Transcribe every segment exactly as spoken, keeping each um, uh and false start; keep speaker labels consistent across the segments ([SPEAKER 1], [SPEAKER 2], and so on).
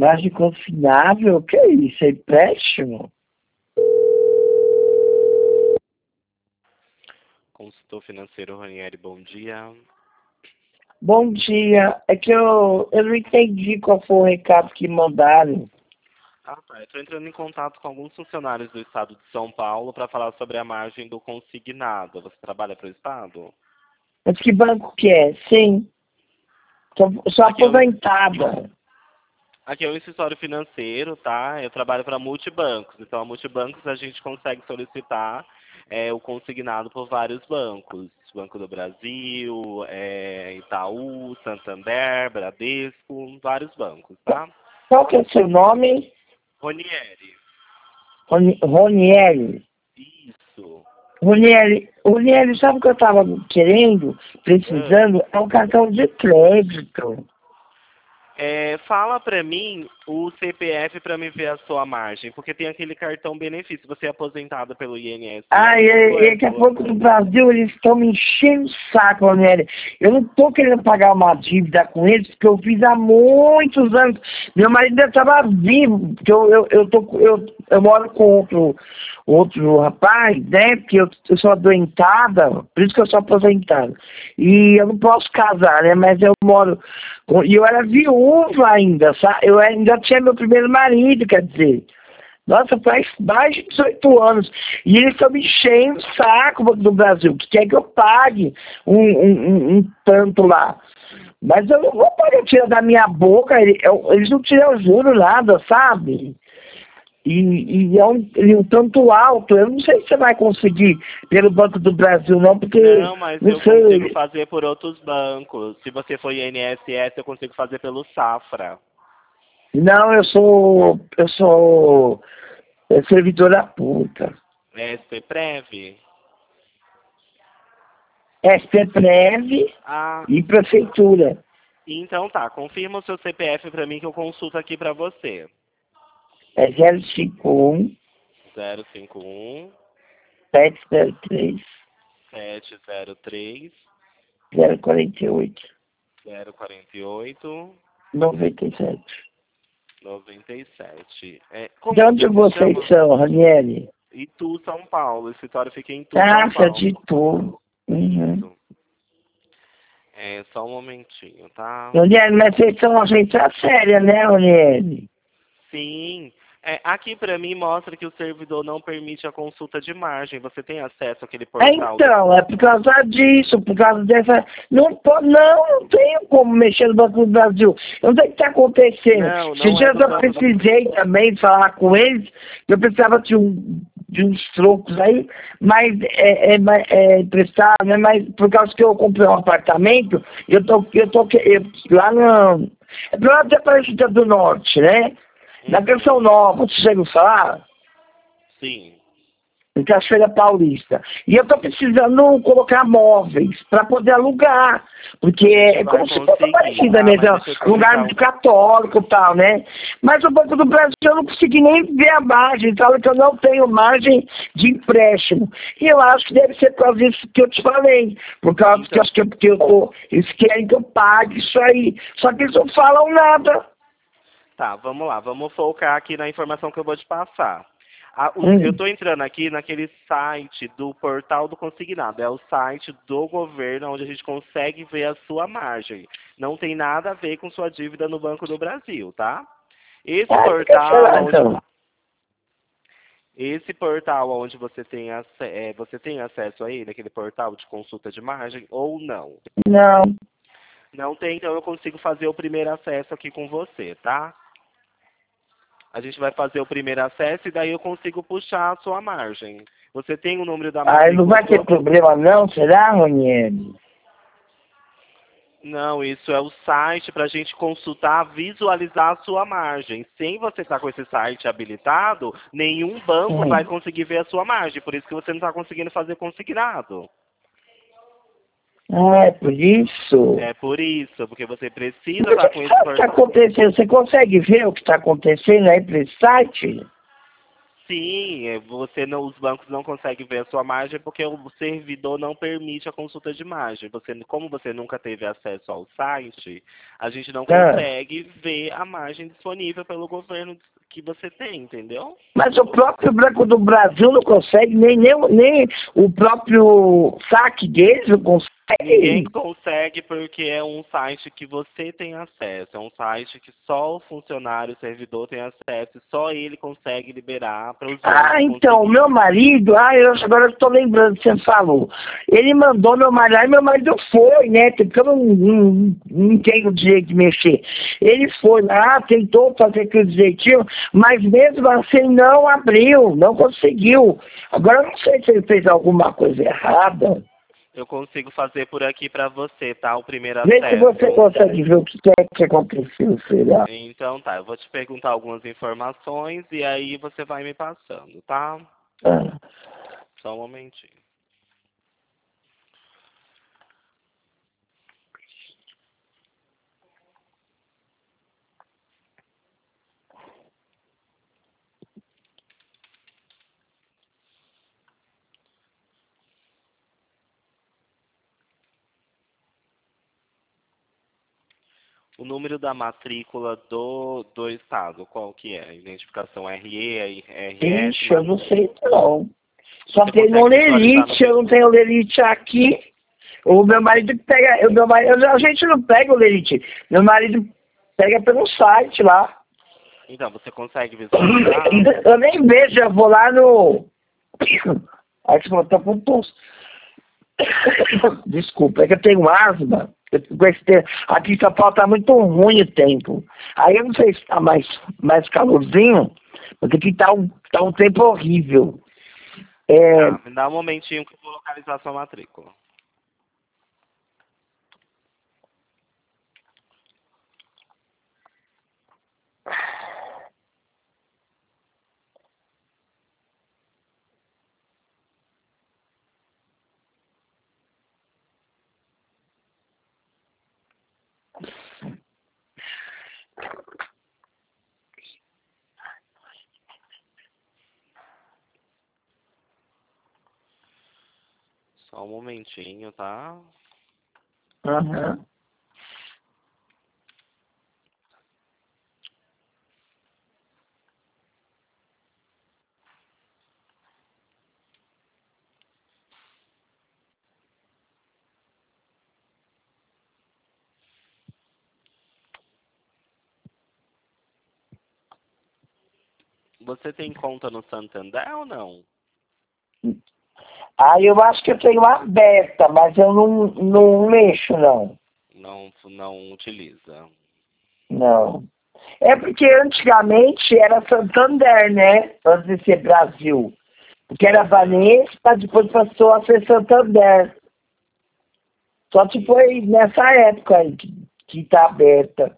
[SPEAKER 1] Margem consignável? O que é isso? É empréstimo?
[SPEAKER 2] Consultor financeiro Ranieri, bom dia.
[SPEAKER 1] Bom dia. É que eu, eu não entendi qual foi o recado que mandaram.
[SPEAKER 2] Ah, tá. Eu estou entrando em contato com alguns funcionários do estado de São Paulo para falar sobre a margem do consignado. Você trabalha para o estado?
[SPEAKER 1] Mas que banco que é? Sim. Sou, sou
[SPEAKER 2] Aqui é, o,
[SPEAKER 1] aposentada.
[SPEAKER 2] aqui é o escritório financeiro, tá? Eu trabalho para multibancos. Então, a multibancos a gente consegue solicitar é, o consignado por vários bancos. Banco do Brasil, é, Itaú, Santander, Bradesco, vários bancos, tá?
[SPEAKER 1] Qual que é o seu nome?
[SPEAKER 2] Ronieri.
[SPEAKER 1] Roni- Ronieri.
[SPEAKER 2] Isso.
[SPEAKER 1] Ronieri, Ronieri, sabe o que eu estava querendo,
[SPEAKER 2] Ah.
[SPEAKER 1] precisando? É um cartão de crédito.
[SPEAKER 2] É, fala pra mim o C P F pra me ver a sua margem, porque tem aquele cartão benefício. Você é aposentado pelo I N S
[SPEAKER 1] Ah,
[SPEAKER 2] S
[SPEAKER 1] e,
[SPEAKER 2] ou
[SPEAKER 1] e
[SPEAKER 2] é
[SPEAKER 1] daqui a
[SPEAKER 2] do...
[SPEAKER 1] pouco no Brasil eles estão me enchendo o saco, Ronieri. Eu não estou querendo pagar uma dívida com eles, porque eu fiz há muitos anos. Meu marido ainda estava vivo, porque eu, eu, eu, tô, eu, eu moro com outro, outro rapaz, né? Porque eu, eu sou adoentada, por isso que eu sou aposentada. E eu não posso casar, né? Mas eu moro com, e eu era viúva ainda, sabe? Eu ainda tinha meu primeiro marido, quer dizer. Nossa, faz mais de dezoito anos. E eles estão me enchendo o saco do Brasil, que quer que eu pague um, um, um, um tanto lá. Mas eu não vou poder tirar da minha boca, ele- eu- eles não tiram juro nada, sabe? E, e é um, e um tanto alto, eu não sei se você vai conseguir pelo Banco do Brasil não, porque,
[SPEAKER 2] Não, mas
[SPEAKER 1] não
[SPEAKER 2] eu consigo
[SPEAKER 1] sei,
[SPEAKER 2] fazer por outros bancos. Se você for I N S S, eu consigo fazer pelo Safra.
[SPEAKER 1] não, eu sou, eu sou é, servidora pública.
[SPEAKER 2] S P Prev?
[SPEAKER 1] S P Prev
[SPEAKER 2] Ah,
[SPEAKER 1] e Prefeitura.
[SPEAKER 2] então tá. Confirma o seu C P F pra mim que eu consulto aqui pra você.
[SPEAKER 1] É zero cinco um,
[SPEAKER 2] zero cinco um,
[SPEAKER 1] sete zero três,
[SPEAKER 2] sete zero três,
[SPEAKER 1] zero quatro oito,
[SPEAKER 2] zero quatro oito,
[SPEAKER 1] nove sete.
[SPEAKER 2] noventa e sete. É,
[SPEAKER 1] De
[SPEAKER 2] como
[SPEAKER 1] onde
[SPEAKER 2] você se
[SPEAKER 1] vocês
[SPEAKER 2] chama?
[SPEAKER 1] são, Ranieri?
[SPEAKER 2] Itu, São Paulo. O escritório fica em Itu, São
[SPEAKER 1] Taxa
[SPEAKER 2] Paulo.
[SPEAKER 1] de tudo. Uhum.
[SPEAKER 2] Isso. É, só um momentinho, tá?
[SPEAKER 1] Ranieri, mas vocês são uma agência séria, né, Ranieri?
[SPEAKER 2] Sim. É, aqui pra mim mostra que o servidor não permite a consulta de margem. Você tem acesso àquele portal do...
[SPEAKER 1] Então, é por causa disso, por causa dessa. Não, po- não, não tenho como mexer no Banco do Brasil. Eu não sei o que está acontecendo.
[SPEAKER 2] Não,
[SPEAKER 1] Esses
[SPEAKER 2] não é
[SPEAKER 1] dias
[SPEAKER 2] do
[SPEAKER 1] eu
[SPEAKER 2] Banco do...
[SPEAKER 1] precisei também falar com eles, eu precisava de, um, de uns trocos aí, mas é, é, mas, é emprestar, né? Mas por causa que eu comprei um apartamento, eu tô, eu tô eu, lá no. É do lado da Aparecida do Norte, né? Na Canção
[SPEAKER 2] Uhum.
[SPEAKER 1] Nova, você já ouviu falar?
[SPEAKER 2] Sim.
[SPEAKER 1] Em Cachoeira Paulista. E eu estou precisando colocar móveis para poder alugar, porque
[SPEAKER 2] A gente
[SPEAKER 1] é
[SPEAKER 2] vai
[SPEAKER 1] como se fosse
[SPEAKER 2] conseguir,
[SPEAKER 1] parecida
[SPEAKER 2] tá?
[SPEAKER 1] mesmo,
[SPEAKER 2] Mas
[SPEAKER 1] é
[SPEAKER 2] deixa eu te
[SPEAKER 1] um lugar
[SPEAKER 2] explicar
[SPEAKER 1] muito
[SPEAKER 2] um...
[SPEAKER 1] católico e tal, né? Mas o Banco do Brasil eu não consegui nem ver a margem, fala que eu não tenho margem de empréstimo. E eu acho que deve ser por causa disso que eu te falei, por causa que eu
[SPEAKER 2] Então,
[SPEAKER 1] acho que eu, porque eu tô, eles querem que eu pague isso aí, só que eles não falam nada.
[SPEAKER 2] tá, vamos lá. Vamos focar aqui na informação que eu vou te passar. A- o- eu
[SPEAKER 1] Hum.
[SPEAKER 2] estou entrando aqui naquele site do Portal do Consignado. É o site do governo onde a gente consegue ver a sua margem. Não tem nada a ver com sua dívida no Banco do Brasil, tá? Esse
[SPEAKER 1] Ah, fica
[SPEAKER 2] portal
[SPEAKER 1] será,
[SPEAKER 2] onde
[SPEAKER 1] então.
[SPEAKER 2] esse portal onde você tem, ace- é, você tem acesso a ele, aquele portal de consulta de margem, ou não?
[SPEAKER 1] Não.
[SPEAKER 2] Não tem, então eu consigo fazer o primeiro acesso aqui com você, tá? A gente vai fazer o primeiro acesso e daí eu consigo puxar a sua margem. Você tem o número da
[SPEAKER 1] Ah, não
[SPEAKER 2] matrícula
[SPEAKER 1] vai
[SPEAKER 2] do
[SPEAKER 1] ter
[SPEAKER 2] banco?
[SPEAKER 1] problema não, será, Ronieri?
[SPEAKER 2] Não, isso é o site para a gente consultar, visualizar a sua margem. Sem você estar com esse site habilitado, nenhum banco vai
[SPEAKER 1] Hum.
[SPEAKER 2] conseguir ver a sua margem. Por isso que você não está conseguindo fazer consignado.
[SPEAKER 1] Ah, é por isso?
[SPEAKER 2] É por isso, porque você precisa
[SPEAKER 1] Você
[SPEAKER 2] estar com esse
[SPEAKER 1] sabe o que está
[SPEAKER 2] portal.
[SPEAKER 1] acontecendo? Você consegue ver o que está acontecendo aí para esse site?
[SPEAKER 2] Sim, é, você não, os bancos não conseguem ver a sua margem porque o servidor não permite a consulta de margem. Você, como você nunca teve acesso ao site, a gente não
[SPEAKER 1] Ah.
[SPEAKER 2] consegue ver a margem disponível pelo governo que você tem, entendeu?
[SPEAKER 1] Mas o próprio Banco do Brasil não consegue, nem, nem, nem o próprio saque deles não consegue.
[SPEAKER 2] Ninguém consegue porque é um site que você tem acesso. É um site que só o funcionário, o servidor tem acesso. E só ele consegue liberar para os outros.
[SPEAKER 1] Ah, então,
[SPEAKER 2] conseguir.
[SPEAKER 1] meu marido, ah, eu agora estou lembrando que você falou. Ele mandou meu marido, aí meu marido foi, né? Porque eu não, não, não tenho direito de mexer. Ele foi lá, tentou fazer aquilo direitinho, mas mesmo assim não abriu, não conseguiu. Agora eu não sei se ele fez alguma coisa errada.
[SPEAKER 2] Eu consigo fazer por aqui para você, tá? O primeiro
[SPEAKER 1] Vê
[SPEAKER 2] acesso.
[SPEAKER 1] se você consegue ver o que é que aconteceu, sei lá.
[SPEAKER 2] Então tá, eu vou te perguntar algumas informações e aí você vai me passando, tá?
[SPEAKER 1] Ah.
[SPEAKER 2] Só um momentinho. O número da matrícula do, do estado, qual que é? Identificação R E, R S?
[SPEAKER 1] Ixi, eu não sei não. Só
[SPEAKER 2] Você
[SPEAKER 1] tem no
[SPEAKER 2] consegue visualizar
[SPEAKER 1] Lerite,
[SPEAKER 2] no-
[SPEAKER 1] eu não tenho Lerite aqui. O meu marido pega, o meu marido, a gente não pega o Lerite. Meu marido pega pelo site lá.
[SPEAKER 2] Então, você consegue visualizar?
[SPEAKER 1] Eu nem vejo, eu vou lá no... Aí você falou, tá com tosse. Desculpa, é que eu tenho asma. Eu, com esse tempo, aqui em São Paulo tá muito ruim o tempo. Aí eu não sei se tá mais, mais calorzinho, porque aqui tá um, tá um tempo horrível. É,
[SPEAKER 2] Tá, me dá um momentinho que eu vou localizar sua matrícula. Só um momentinho, tá?
[SPEAKER 1] aham.
[SPEAKER 2] Você tem conta no Santander ou não?
[SPEAKER 1] Aí eu acho que eu tenho aberta, mas eu não, não mexo, não.
[SPEAKER 2] Não, não utiliza.
[SPEAKER 1] Não. É porque antigamente era Santander, né? Antes de ser Brasil. Porque era Banespa, depois passou a ser Santander. Só que foi nessa época aí que, que tá aberta.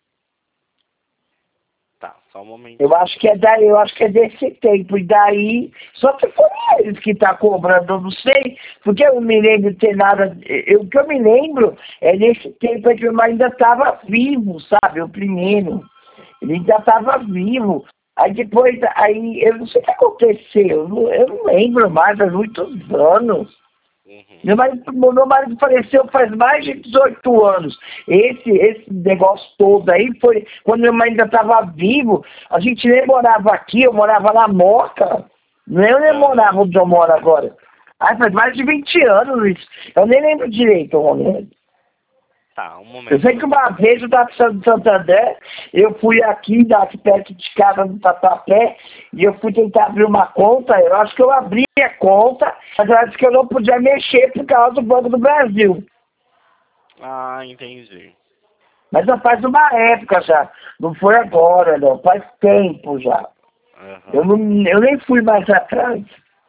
[SPEAKER 2] Tá, só um momentinho.
[SPEAKER 1] Eu acho que é daí, eu acho que é desse tempo. E daí, só que foi eles que tá cobrando, eu não sei, porque eu não me lembro de ter nada. Eu, o que eu me lembro é nesse tempo aí que meu marido ainda estava vivo, sabe? O primeiro. Ele ainda estava vivo. Aí depois, aí, eu não sei o que aconteceu, eu não, eu não lembro mais, há muitos anos.
[SPEAKER 2] Uhum.
[SPEAKER 1] Meu marido, meu marido faleceu faz mais de dezoito anos. Esse, esse negócio todo aí foi quando meu marido ainda estava vivo. A gente nem morava aqui, eu morava na Moca. Eu nem morava onde eu moro agora. Aí faz mais de vinte anos isso. Eu nem lembro direito, Ronaldo.
[SPEAKER 2] Tá, um momento.
[SPEAKER 1] Eu sei que uma vez eu estava precisando de Santander, eu fui aqui, daqui perto de casa do Tatuapé, e eu fui tentar abrir uma conta, eu acho que eu abri a conta, mas ela disse que eu não podia mexer por causa do Banco do Brasil.
[SPEAKER 2] Ah, entendi.
[SPEAKER 1] Mas já faz uma época já, não foi agora não, faz tempo já.
[SPEAKER 2] Uhum.
[SPEAKER 1] Eu, não, eu nem fui mais atrás.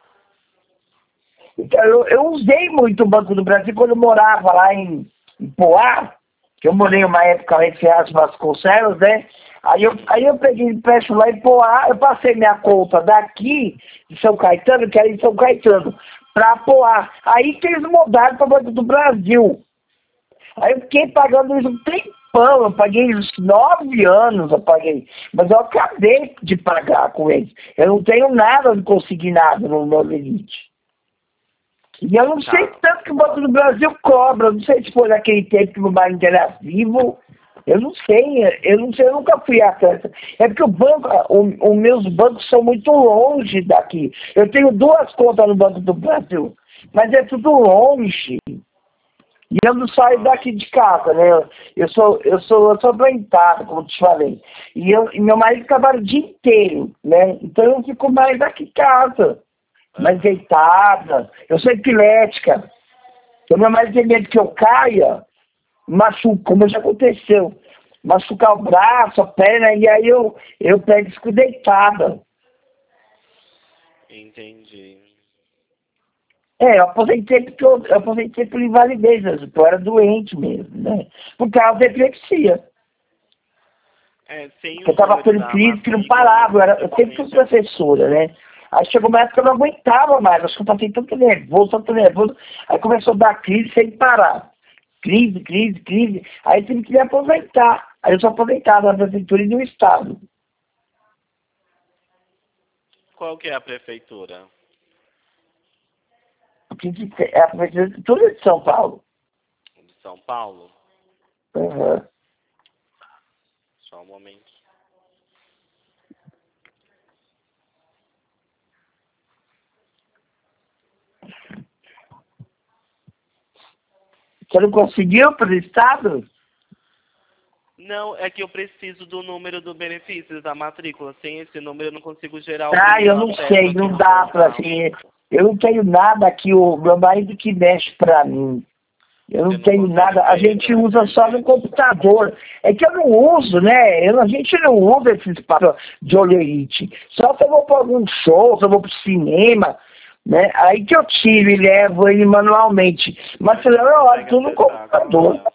[SPEAKER 1] Então, eu, eu usei muito o Banco do Brasil quando eu morava lá em, em Poá, que eu morei uma época lá em Ferraz Vasconcelos, né? Aí eu, aí eu peguei empréstimo lá em Poá, eu passei minha conta daqui, de São Caetano, que era em São Caetano, para Poá. Aí que eles mudaram para o Banco do Brasil. Aí eu fiquei pagando isso um pão, eu paguei uns nove anos, eu paguei. Mas eu acabei de pagar com eles. Eu não tenho nada de consignado no Nova Elite. E eu não
[SPEAKER 2] Tá.
[SPEAKER 1] sei tanto que o Banco do Brasil cobra. Eu não sei se foi naquele tempo que o banco era vivo. Eu não sei, eu não sei, eu nunca fui atrás. É porque o banco, os meus bancos são muito longe daqui. Eu tenho duas contas no Banco do Brasil, mas é tudo longe. E eu não saio daqui de casa, né? Eu sou, eu sou, eu sou doentado, como te falei. E, eu, e meu marido trabalha o dia inteiro, né? Então eu fico mais aqui em casa, mais deitada. Eu sou epilética. Então meu marido tem medo que eu caia, machuca, como já aconteceu. Machucar o braço, a perna, e aí eu, eu pego e fico deitada.
[SPEAKER 2] Entendi.
[SPEAKER 1] É, eu aposentei porque eu, eu aposentei por invalidez, porque eu era doente mesmo, né? Por causa da epilepsia.
[SPEAKER 2] É, sem
[SPEAKER 1] Eu
[SPEAKER 2] o
[SPEAKER 1] estava
[SPEAKER 2] número
[SPEAKER 1] tendo
[SPEAKER 2] da
[SPEAKER 1] crise que não
[SPEAKER 2] matrícula,
[SPEAKER 1] parava, eu, era, eu sempre fui
[SPEAKER 2] necessariamente...
[SPEAKER 1] professora, né? Aí chegou uma época que eu não aguentava mais, acho que eu passei tanto nervoso, tanto nervoso, aí começou a dar crise sem parar. Crise, crise, crise. Aí eu tive que me aposentar. Aí eu sou aposentado na prefeitura e no estado.
[SPEAKER 2] Qual que é a prefeitura?
[SPEAKER 1] É a prefeitura de São Paulo.
[SPEAKER 2] De São Paulo?
[SPEAKER 1] Uhum.
[SPEAKER 2] Só um momento.
[SPEAKER 1] Você não conseguiu para o estado?
[SPEAKER 2] Não, é que eu preciso do número do benefício da matrícula. Sem esse número eu não consigo gerar o
[SPEAKER 1] Ah, eu
[SPEAKER 2] primeiro
[SPEAKER 1] não
[SPEAKER 2] acesso
[SPEAKER 1] sei,
[SPEAKER 2] aqui
[SPEAKER 1] não
[SPEAKER 2] no
[SPEAKER 1] dá para
[SPEAKER 2] portal.
[SPEAKER 1] assim. Eu não tenho nada aqui, o meu marido que mexe para mim. Eu
[SPEAKER 2] Você
[SPEAKER 1] não
[SPEAKER 2] não
[SPEAKER 1] tenho
[SPEAKER 2] consegue
[SPEAKER 1] nada, a
[SPEAKER 2] ver
[SPEAKER 1] gente
[SPEAKER 2] pela
[SPEAKER 1] usa só no
[SPEAKER 2] internet?
[SPEAKER 1] computador. É que eu não uso, né? Eu, a gente não usa esse espaço de olerite. Só se eu vou para algum show, se eu vou para o cinema, né? Aí que eu tiro e levo ele manualmente. Mas
[SPEAKER 2] Mas você
[SPEAKER 1] senão
[SPEAKER 2] não
[SPEAKER 1] eu olho
[SPEAKER 2] consegue
[SPEAKER 1] tudo no
[SPEAKER 2] acessar
[SPEAKER 1] computador.
[SPEAKER 2] agora?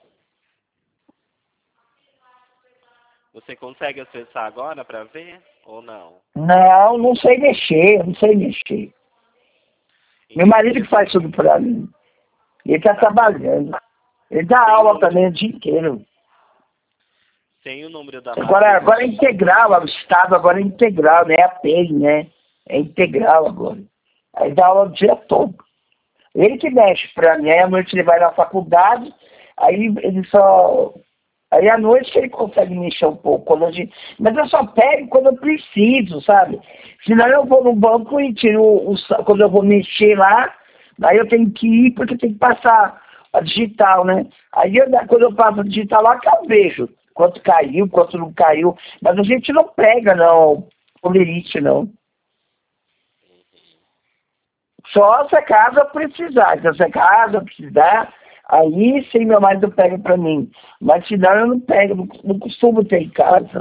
[SPEAKER 2] Você consegue acessar agora para ver ou não?
[SPEAKER 1] Não, não sei mexer, não sei mexer. Meu marido
[SPEAKER 2] Entendi.
[SPEAKER 1] que faz tudo para mim. Ele está
[SPEAKER 2] Tá.
[SPEAKER 1] trabalhando. Ele dá
[SPEAKER 2] Sem o
[SPEAKER 1] aula
[SPEAKER 2] número,
[SPEAKER 1] também o dia inteiro.
[SPEAKER 2] sem o número da
[SPEAKER 1] Agora,
[SPEAKER 2] matrícula.
[SPEAKER 1] agora é integral, o Estado agora é integral, né? É a P E I, né? É integral agora. Aí dá aula o dia todo. Ele que mexe pra mim, aí à noite ele vai na faculdade, aí ele só. Aí à noite que ele consegue mexer um pouco. Quando a gente... Mas eu só pego quando eu preciso, sabe? Senão eu vou no banco e tiro o. o- Quando eu vou mexer lá, daí eu tenho que ir porque tem que passar a digital, né? Aí eu, quando eu passo a digital lá que eu vejo quanto caiu, quanto não caiu. Mas a gente não pega, não, polerite, não. Só se a casa precisar. Se a casa precisar, aí sim meu marido pega pra mim. Mas senão eu não pego, não, não costumo ter em casa.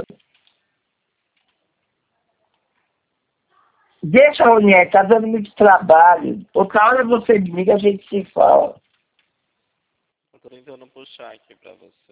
[SPEAKER 1] Deixa, Ronier, tá dando muito trabalho. Outra hora você me liga, a gente se fala.
[SPEAKER 2] Eu tô tentando puxar aqui para você.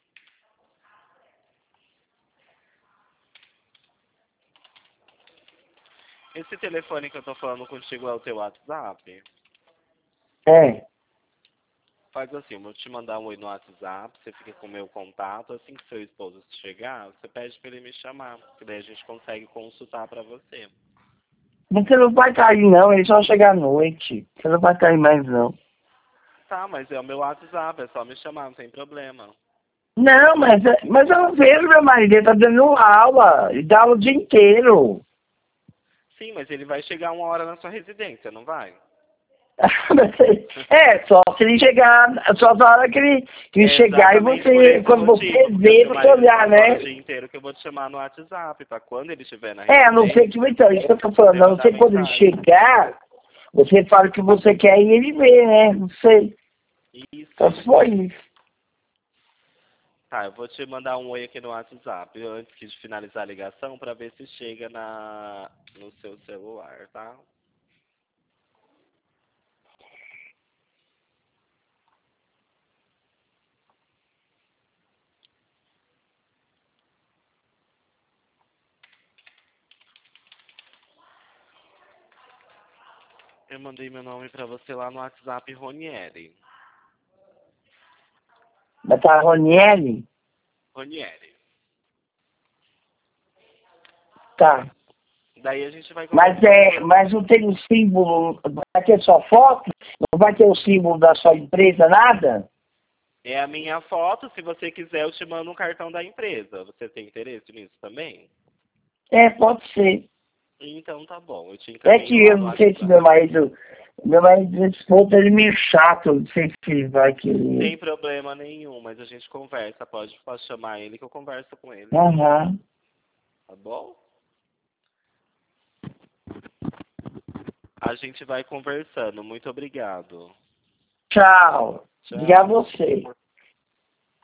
[SPEAKER 2] Esse telefone que eu tô falando contigo é o teu WhatsApp?
[SPEAKER 1] É.
[SPEAKER 2] Faz assim, eu vou te mandar um oi no WhatsApp, você fica com o meu contato, assim que seu esposo chegar, você pede pra ele me chamar, que daí a gente consegue consultar pra você.
[SPEAKER 1] Você não vai cair, não. Ele só chega à noite. Você não vai cair mais, não.
[SPEAKER 2] Tá, mas é o meu WhatsApp, é só me chamar, não tem problema.
[SPEAKER 1] Não, mas, mas eu não vejo meu marido. Ele tá dando aula. Ele dá aula o dia inteiro.
[SPEAKER 2] Sim, mas ele vai chegar uma hora na sua residência, não vai?
[SPEAKER 1] É, só se ele chegar, só na hora que ele, que ele
[SPEAKER 2] É
[SPEAKER 1] chegar e
[SPEAKER 2] exatamente por
[SPEAKER 1] você,
[SPEAKER 2] esse
[SPEAKER 1] quando você
[SPEAKER 2] motivo, porque o
[SPEAKER 1] vê,
[SPEAKER 2] meu
[SPEAKER 1] você
[SPEAKER 2] marido
[SPEAKER 1] olhar,
[SPEAKER 2] está fora o
[SPEAKER 1] né?
[SPEAKER 2] dia inteiro que eu vou te chamar no WhatsApp, pra quando ele estiver na
[SPEAKER 1] É, a não ser que,
[SPEAKER 2] residência,
[SPEAKER 1] então, isso que eu tô falando,
[SPEAKER 2] você
[SPEAKER 1] a não
[SPEAKER 2] mandar
[SPEAKER 1] ser quando ele
[SPEAKER 2] mensagem.
[SPEAKER 1] chegar, você fala que você quer e ele vê, né? Não sei. Só se
[SPEAKER 2] Isso.
[SPEAKER 1] for isso.
[SPEAKER 2] Tá, eu vou te mandar um oi aqui no WhatsApp antes de finalizar a ligação pra ver se chega na no seu celular, tá? Eu mandei meu nome pra você lá no WhatsApp, Ronieri.
[SPEAKER 1] Mas tá a Roniele,
[SPEAKER 2] Ranieri.
[SPEAKER 1] Tá.
[SPEAKER 2] Daí a gente vai...
[SPEAKER 1] Mas, é, mas não tem o símbolo, vai ter só foto? Não vai ter o símbolo da sua empresa, nada?
[SPEAKER 2] É a minha foto, se você quiser eu te mando um cartão da empresa. Você tem interesse nisso também?
[SPEAKER 1] É, pode ser.
[SPEAKER 2] Então tá bom, eu te
[SPEAKER 1] É
[SPEAKER 2] encaminho
[SPEAKER 1] que
[SPEAKER 2] lá
[SPEAKER 1] eu
[SPEAKER 2] no
[SPEAKER 1] não sei se
[SPEAKER 2] WhatsApp.
[SPEAKER 1] meu marido, meu marido, esse ponto, ele é meio chato, não sei se ele vai querer.
[SPEAKER 2] Sem problema nenhum, mas a gente conversa, pode, pode chamar ele que eu converso com ele.
[SPEAKER 1] Aham.
[SPEAKER 2] Tá bom? A gente vai conversando. Muito obrigado.
[SPEAKER 1] Tchau.
[SPEAKER 2] Tchau.
[SPEAKER 1] Obrigado a você.